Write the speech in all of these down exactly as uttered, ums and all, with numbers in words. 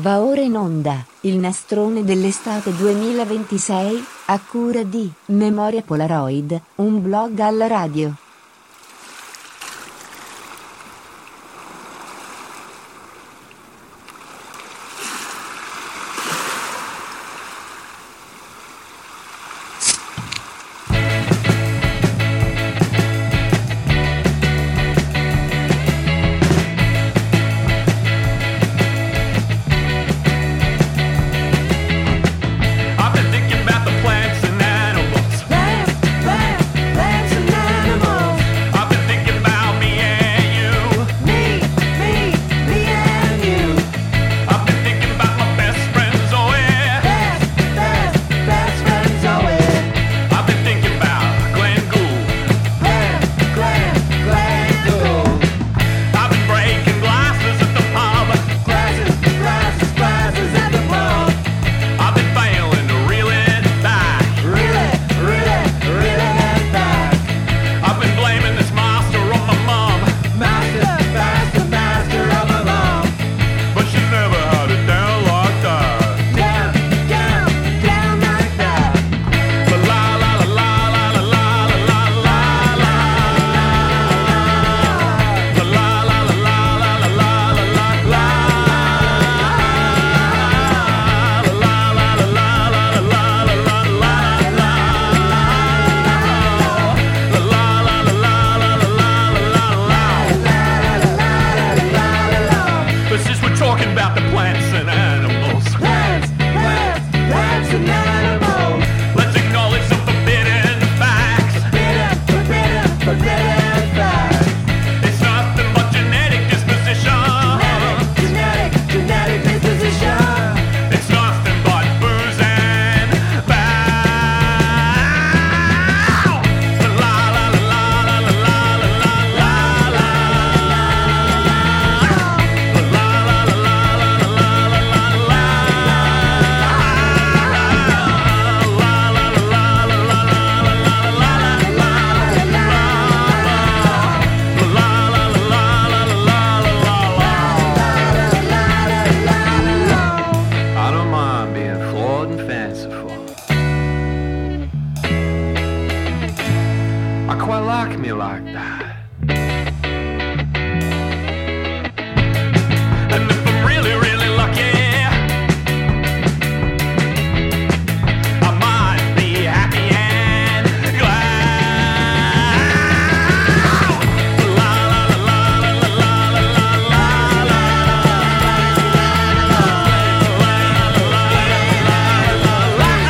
Va ora in onda, il nastrone dell'estate duemilaventisei, a cura di Memoria Polaroid, un blog alla radio.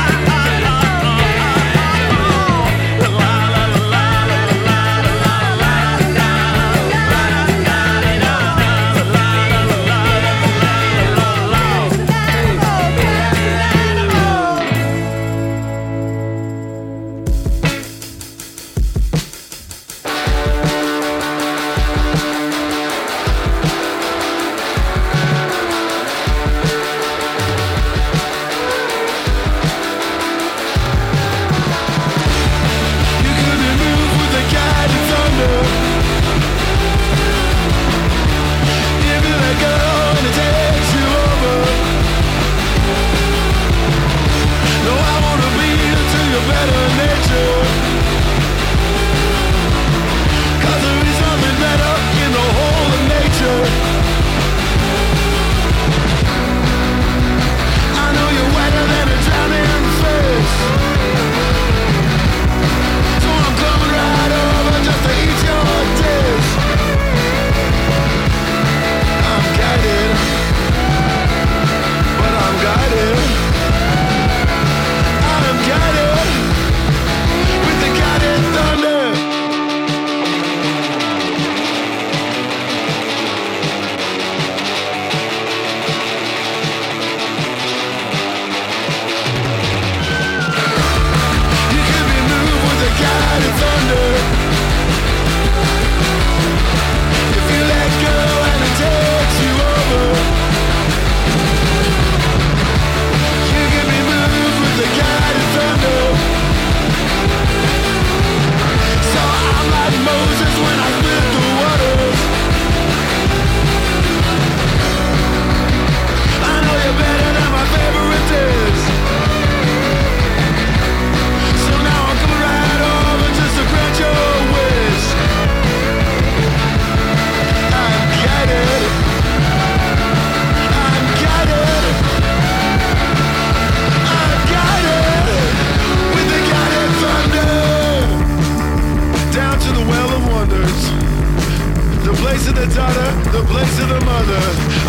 La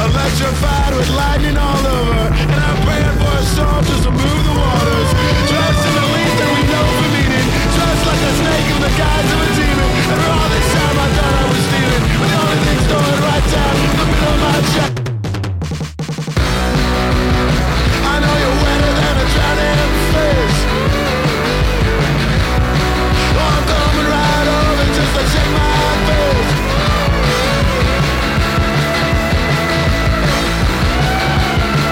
Electrified with lightning all over, and I'm praying for a storm just to move the waters. Trust in the least that we know for meaning. Trust like a snake in the guise of a demon. And for all this time I thought I was stealing, but the only thing stolen right down in the middle of my chest. I know you're wetter than a drowning fish. Oh, I'm coming right over just to check my face.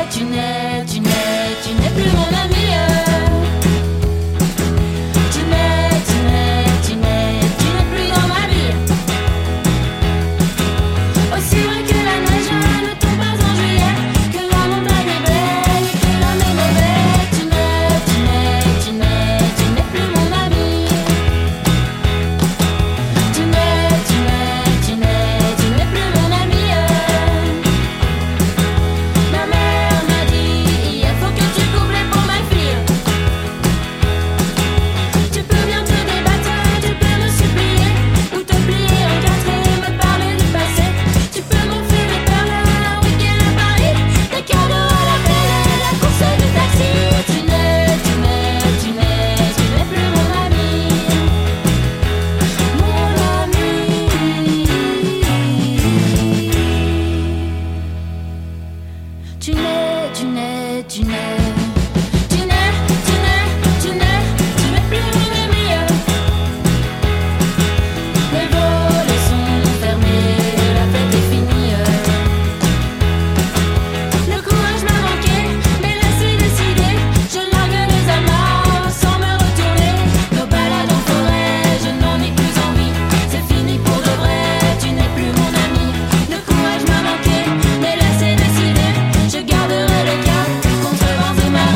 tu n'es, tu n'es, tu n'es plus mon ami. Tu n'es, tu n'es, tu n'es, tu n'es plus dans ma vie. Aussi vrai que la neige ne tombe pas en juillet, que la montagne est belle et que l'homme est mauvais. Tu n'es, tu n'es, tu n'es, tu n'es plus mon ami. Tu n'es, tu n'es, tu n'es, tu n'es plus mon ami. Ma mère m'a dit, il faut que tu coupes les pour ma fille. Tu peux bien te débattre, tu peux me supplier, ou te plier en quatre et me parler du passé. Tu peux m'offrir des perles, un week-end à Paris, des cadeaux à la paix, la course du taxi. Tu n'es, tu n'es, tu n'es, tu n'es plus mon ami. Mon ami. Tu n'es, tu n'es, tu n'es, tu n'es, tu n'es, tu n'es, tu n'es plus mon ami. Les volets sont fermés, la fête est finie. Le courage m'a manqué, mais là c'est décidé. Je largue les amarres sans me retourner. Nos balades en forêt, je n'en ai plus envie. C'est fini pour de vrai, tu n'es plus mon ami. Le courage m'a manqué, mais là c'est décidé. Je garderai le cap contre vents et marées.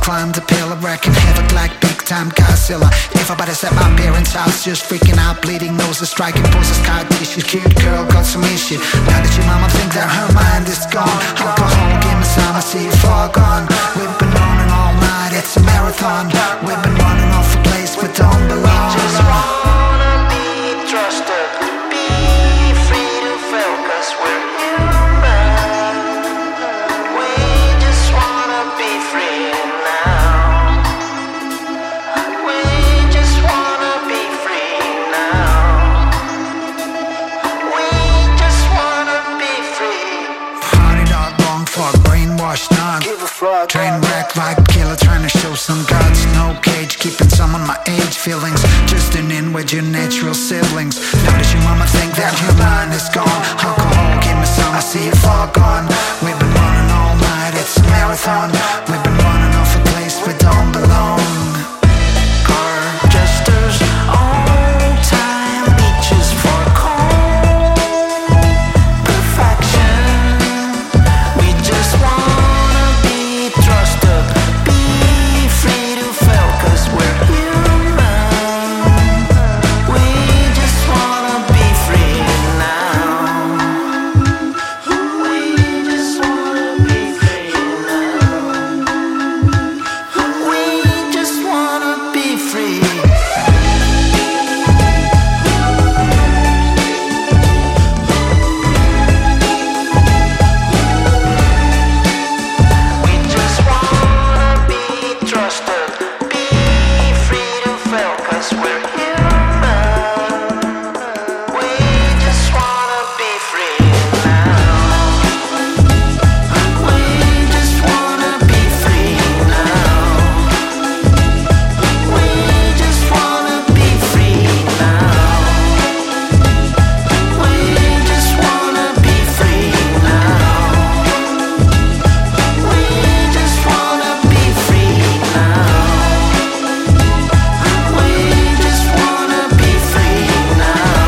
climb the pillar, wrecking havoc like big time Godzilla. Everybody's at my parents' house, just freaking out, bleeding noses, striking poses, scar tissues. Cute girl got some issue. Now that your mama think that her mind is gone, alcohol, give me some, I see you far gone. We've been running all night, it's a marathon. We've been running off a place we don't belong. We just wanna be trusted, be free to feel, cause we're human. We just wanna be free now. We just wanna be free now. We just wanna be free. Party dog, wrong fuck, brainwashed on. Train wreck like killer trying to show some guts. No cage, keeping someone my age. Feelings just an in with your natural siblings. Now does your mama think that your mind is gone? Alcohol, give me some, I see you far gone. We've been running all night, it's a marathon. We've been running off a place we don't belong. Car jesters, old time beaches for cold perfection. We just wanna be trusted, be free to feel, cause we're human. We just wanna be free now. We just wanna be free now. We just wanna be free. We just wanna be trusted, be free to feel, cause we're human. We just wanna be free now. We just wanna be free now. We just wanna be free now. We just wanna be free now. We just wanna be free now. We just wanna be free now.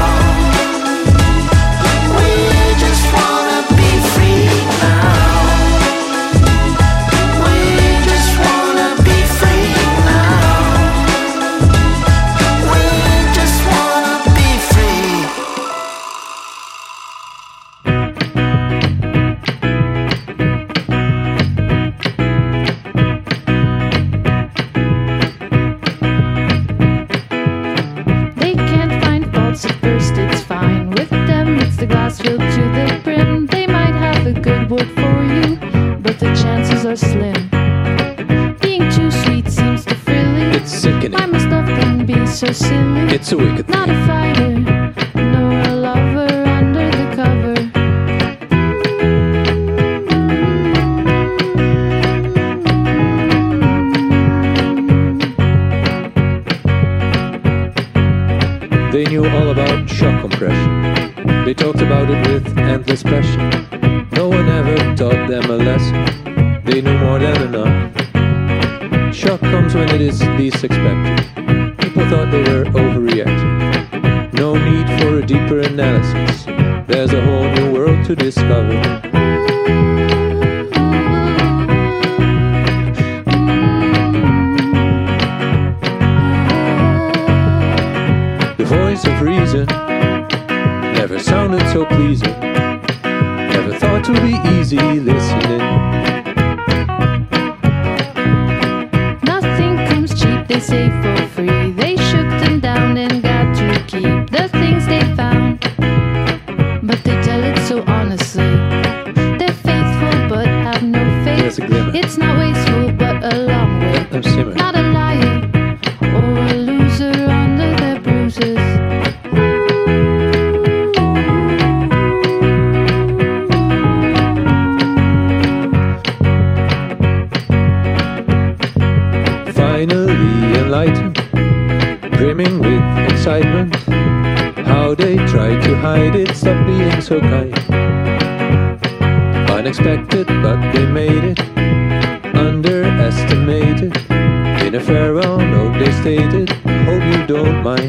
We just wanna be free now. We just wanna be free now. We just wanna be free. They can't find faults at first, it's fine. With them, it's the glass filled to the brim. They might have a good word for you, but the chances are slim. Being too sweet seems to frilly. It's sickening. Why must love then be so silly? It's a wicked Not thing. a fighter, nor a lover under the cover. They knew all about shock compression. They talked about it with endless passion. No one ever taught them a lesson. They knew more than enough. Shock comes when it is least expected. People thought they were overreacting. No need for a deeper analysis. There's a whole new world to discover. The voice of reason never sounded so pleasing. Never thought to be easy listening. Nothing comes cheap, they say for free. They shook them down and got to keep the things they found. But they tell it so honestly. They're faithful but have no faith. There's a glimmer. It's not wasteful but a long way. Let them simmer. Not a liar or a loser under their bruises. Finally enlightened, brimming with excitement. How they tried to hide it, stop being so kind. Unexpected, but they made it. Underestimated. In a farewell note they stated, hope you don't mind.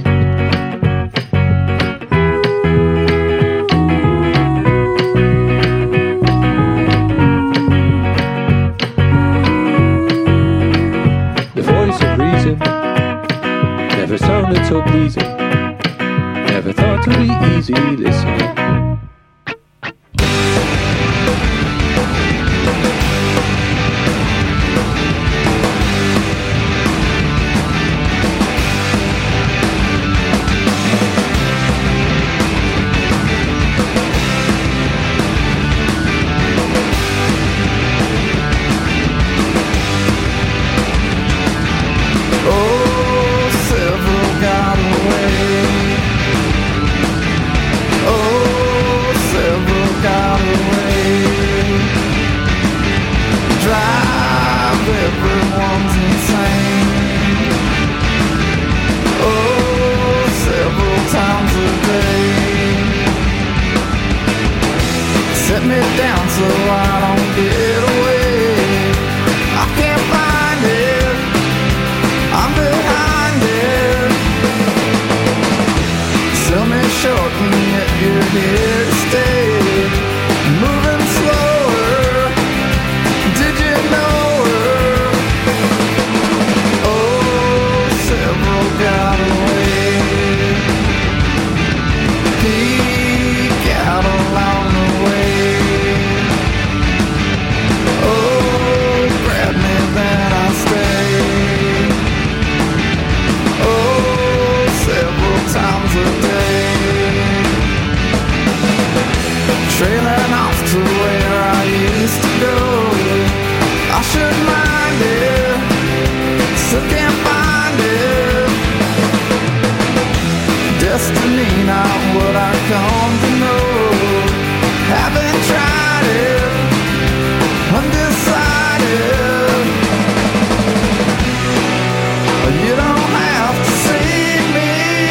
sounded so pleasing. Never thought to be easy listening. Oh, several got away. Oh, several got away. Drive, everyone's insane. Oh, several times a day. Set me down so I don't get away. I can't find it, I'm behind it. Sell me short and yet you're here to stay. Moving slower, did you know her? Oh, several got away. Peek out along the way. Oh, grab me then I'll stay. Oh, several times a day. Trailing off to where I used to go. I should mind it, still can't find it. Destiny, not what I come to know. Haven't tried it, undecided. You don't have to see me.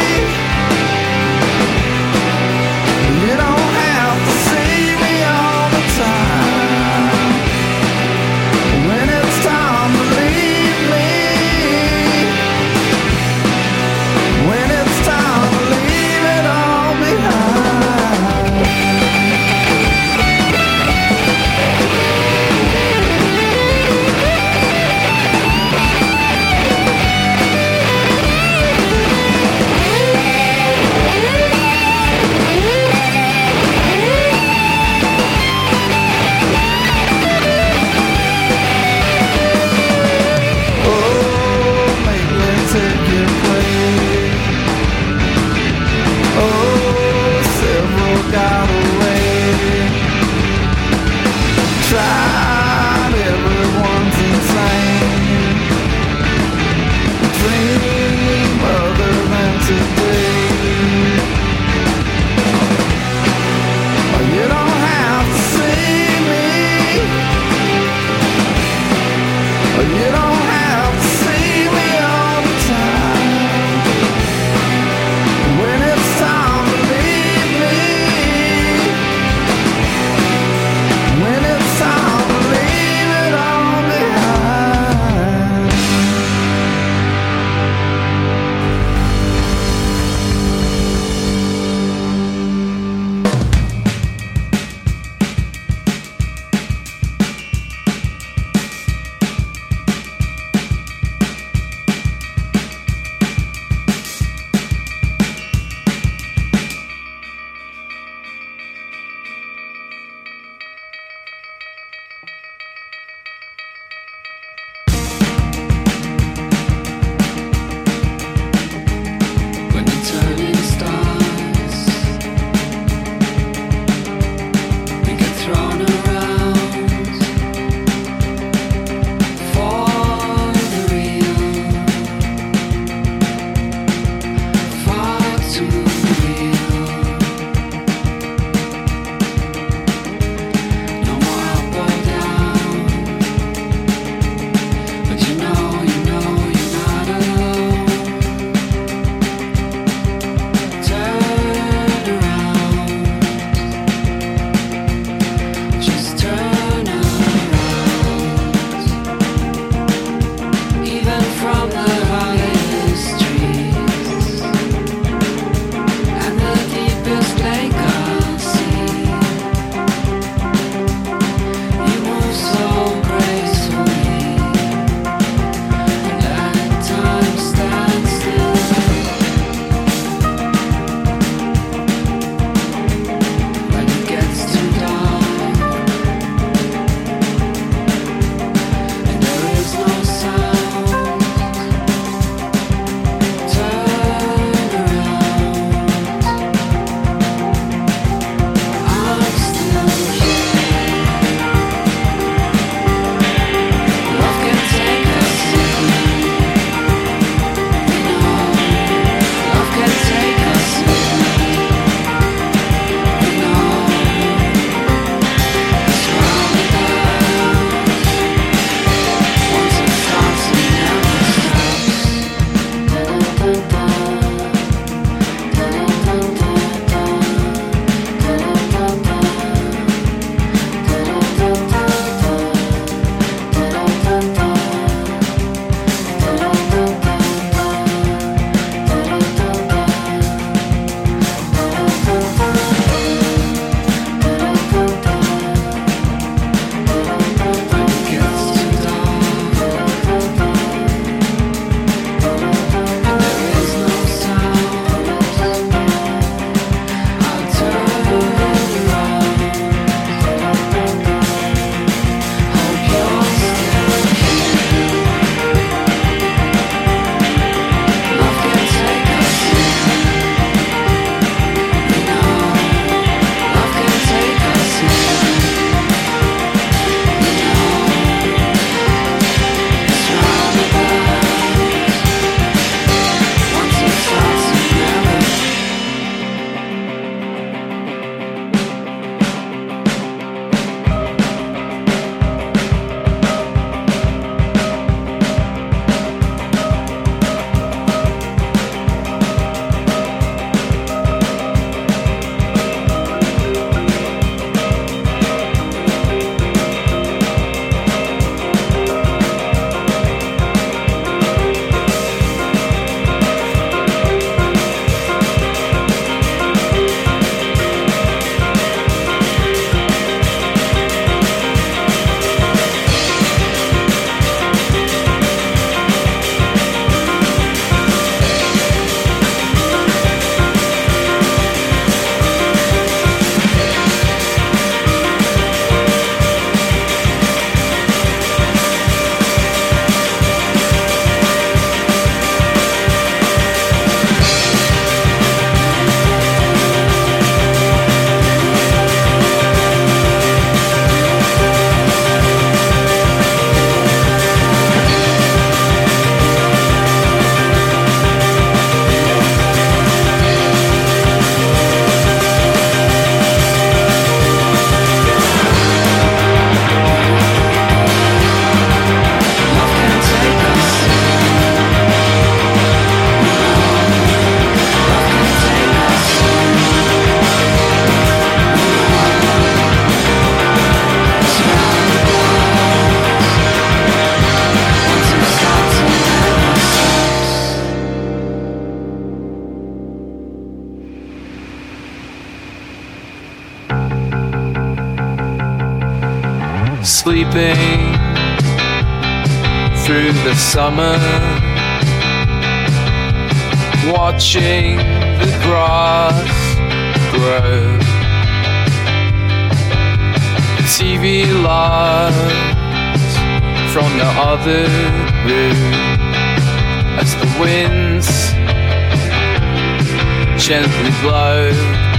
You don't have to see me all the time. When it's time to leave me. When it's time to leave it all behind. Oh, make me take your place. Oh, several got away. Tried, everyone's insane. Dream other than today. Oh, you don't have to see me. Oh, you don't have to see me all the time. When it's time to leave me. When it's time to leave it all behind. sleeping through the summer, watching the grass grow. T V lights from the other room as the winds gently blow.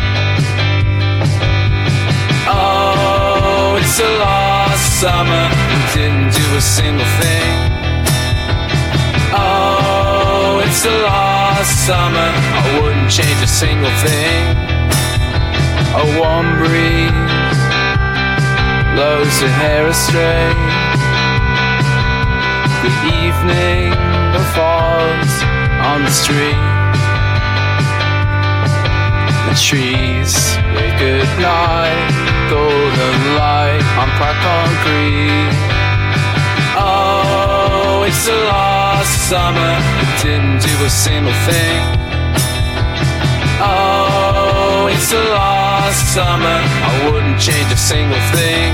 Oh, it's the last summer, we didn't do a single thing. Oh, it's the last summer, I wouldn't change a single thing. A warm breeze blows her hair astray. The evening falls on the street. The trees wave goodnight, golden light on cracked concrete. Oh, it's the last summer, we didn't do a single thing. Oh, it's the last summer, I wouldn't change a single thing.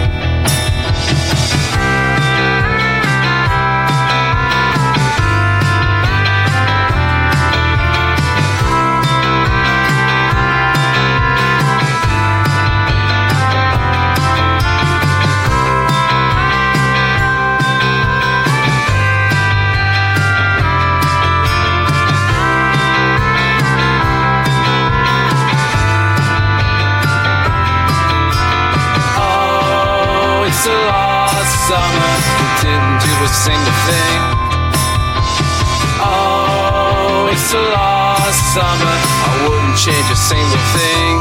It's the last summer, we didn't do a single thing. Oh, it's the last summer, I wouldn't change a single thing.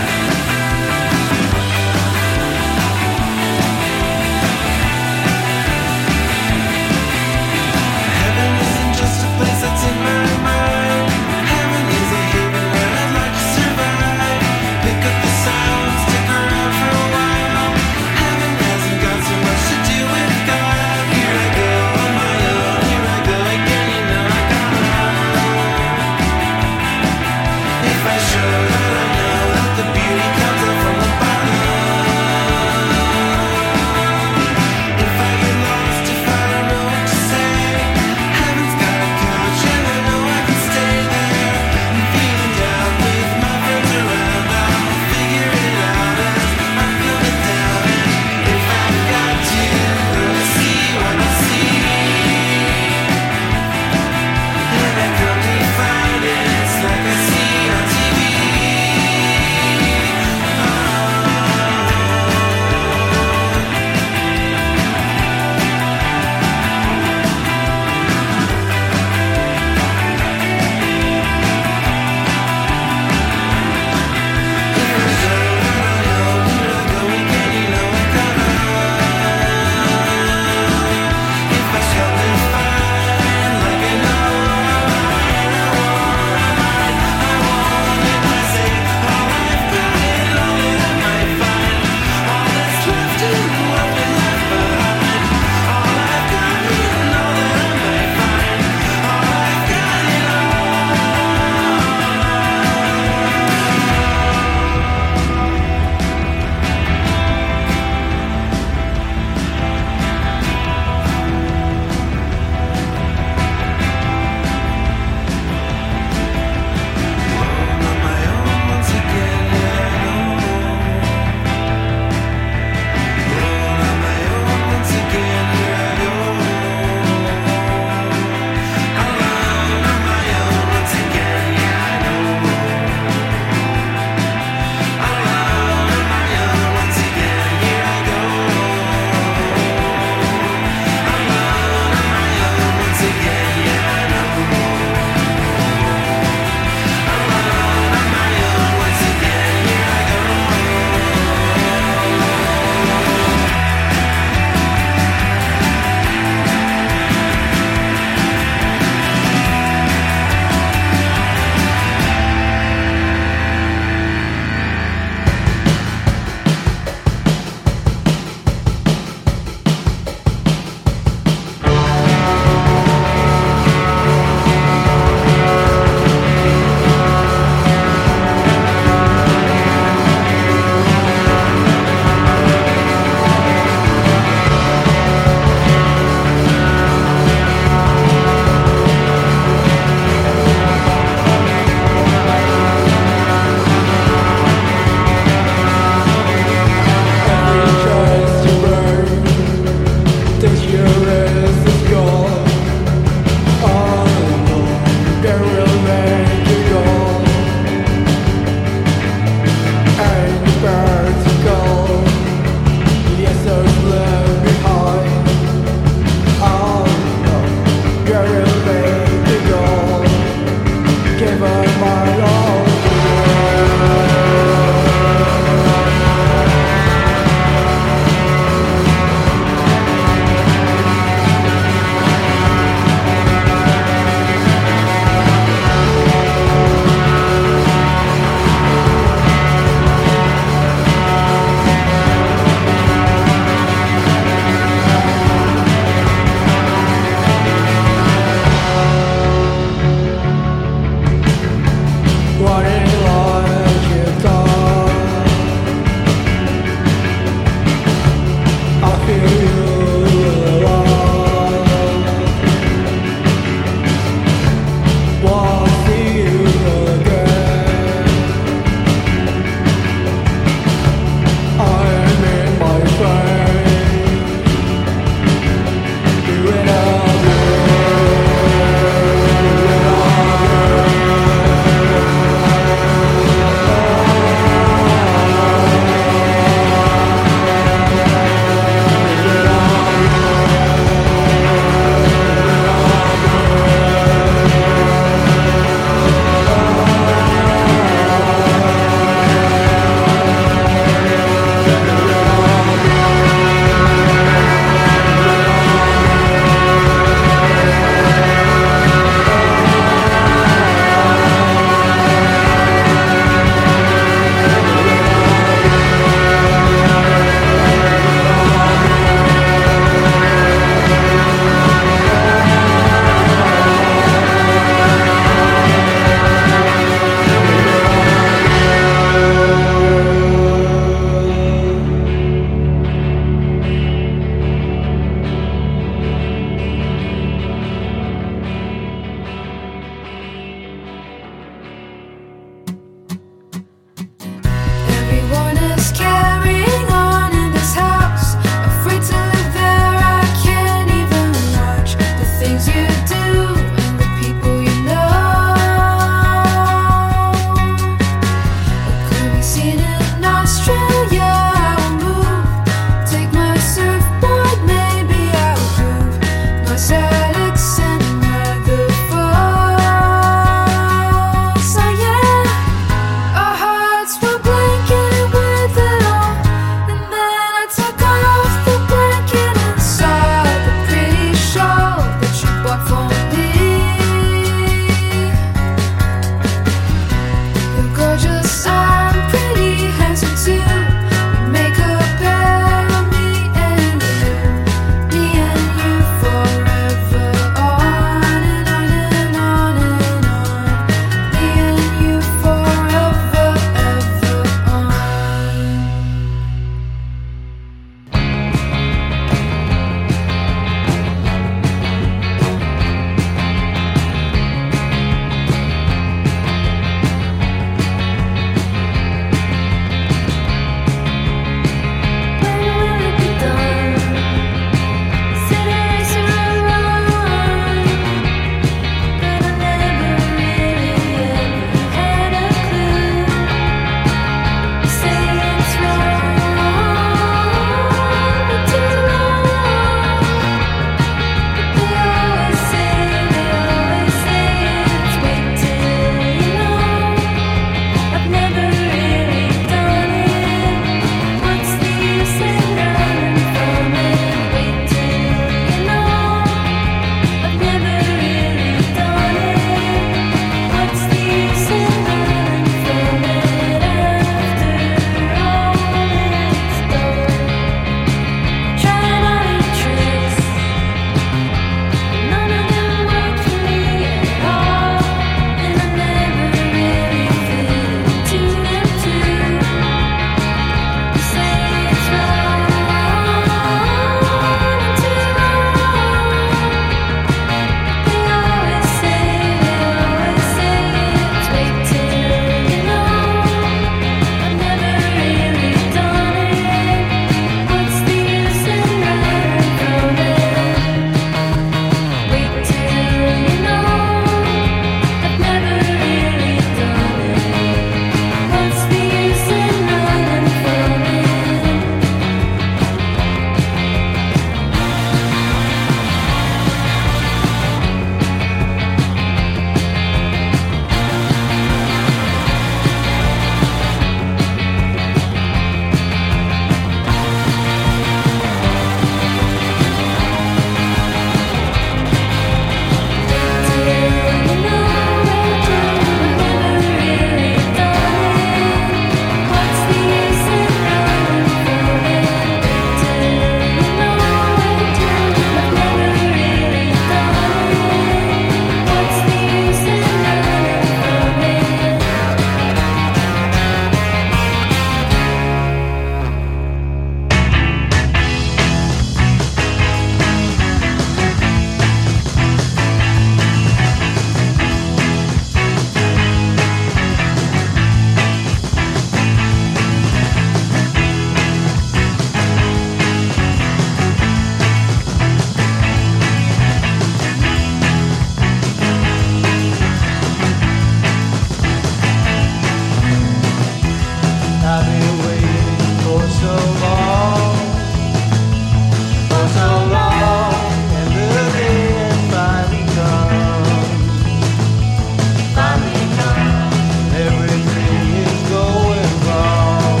so long, for so long, and the day has finally come, finally come. Everything is going wrong,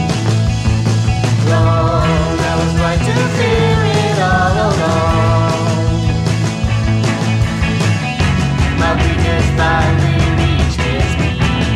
wrong. I was right to fear it all along. My biggest finally reached its peak.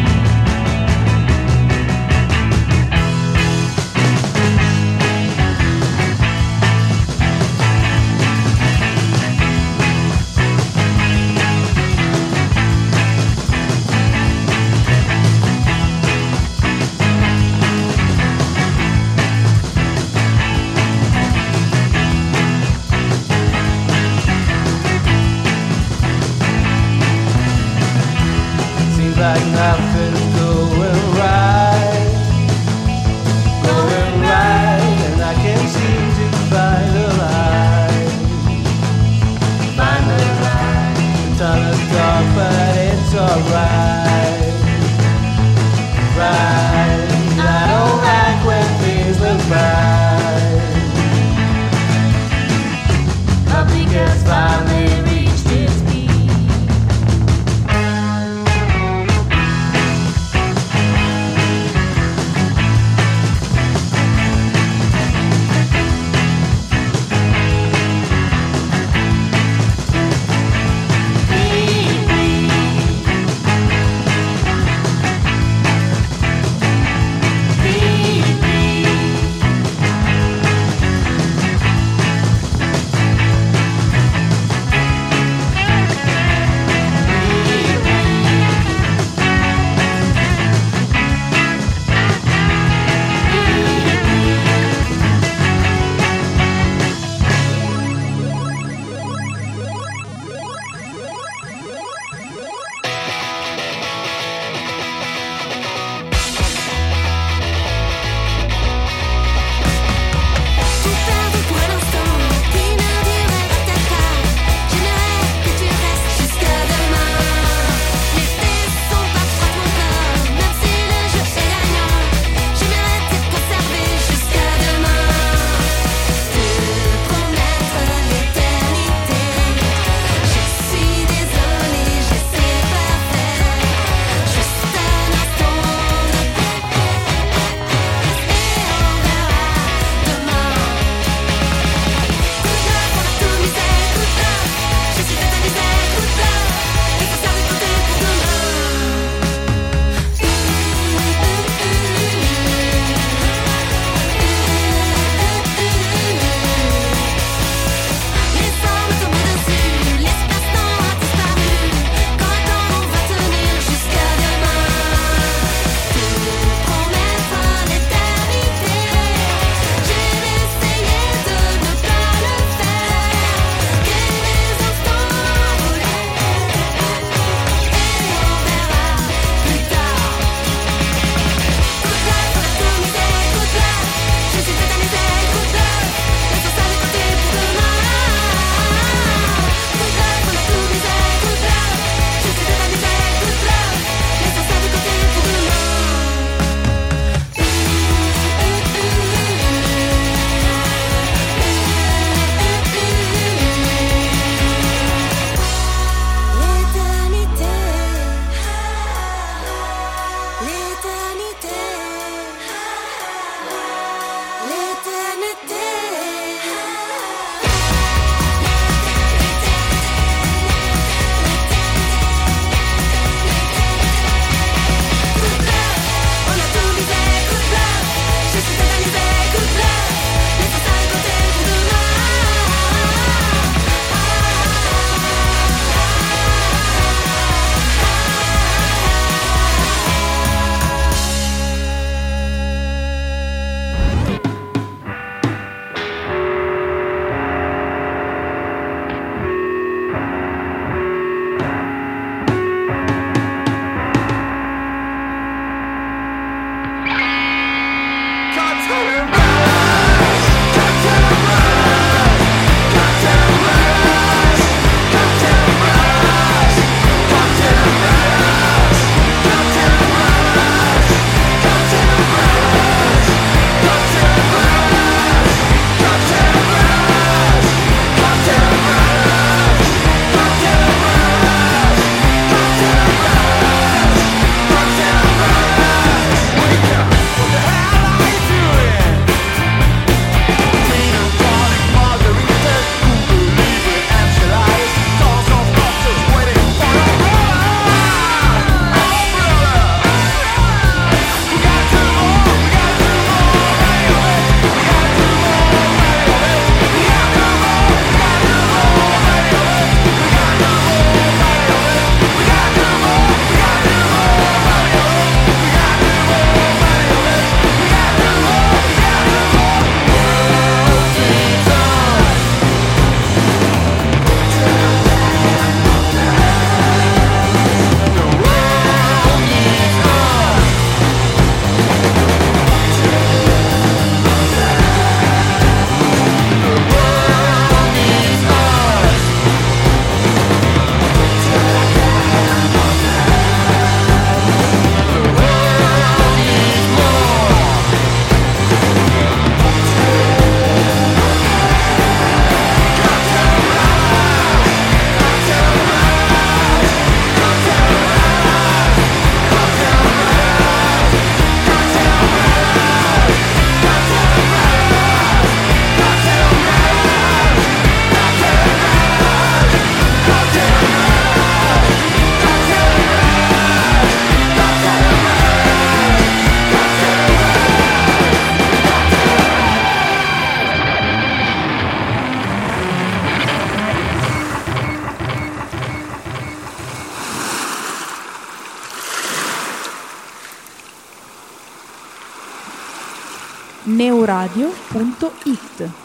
Seems like nothing's going right, going right, and I can't seem to find a light, find a light. The tunnel's dark, but it's alright, right. I don't like when things look bright. My biggest finally reached its peak. neuradio punto it.